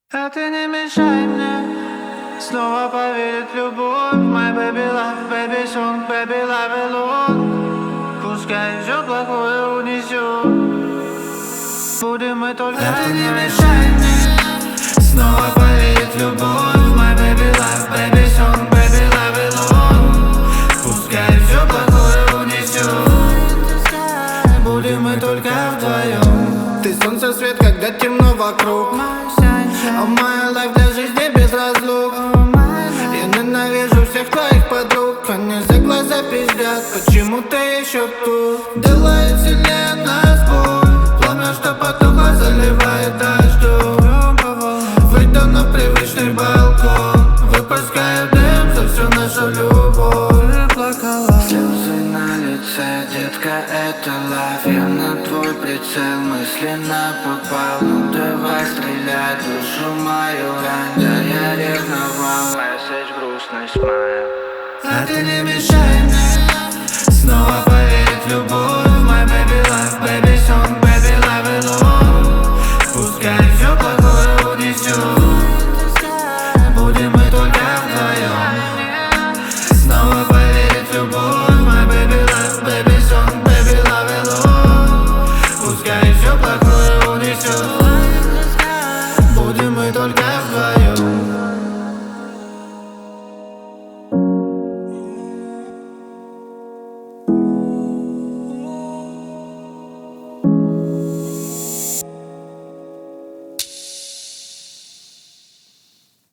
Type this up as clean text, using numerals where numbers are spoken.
А ты не мешай мне снова поверить в любовь. My baby love, baby song, baby love alone. Пускай все плохое унесет. Будем мы только вдвоем. А ты не мешай мне снова поверить в любовь. My baby love, baby song, baby love alone. Пускай все плохое унесет. Будем мы только вдвоем. Ты солнце, свет, когда темно вокруг. А моя лайф для жизни без разлук. Я ненавижу всех твоих подруг. Они за глаза пиздят, почему ты еще тут? Делает сильнее нас боль. Пламя, что потухло, заливает дождем. Выйду на привычный балкон. Выпускаю дым за всю нашу любовь. Слезы на лице, детка, это лав. Я на твой прицел мысленно попал. Ну давай стреляй, душу мою рань. Да я ревновал, месседж грустный смайл. А ты не мешай мне снова поверить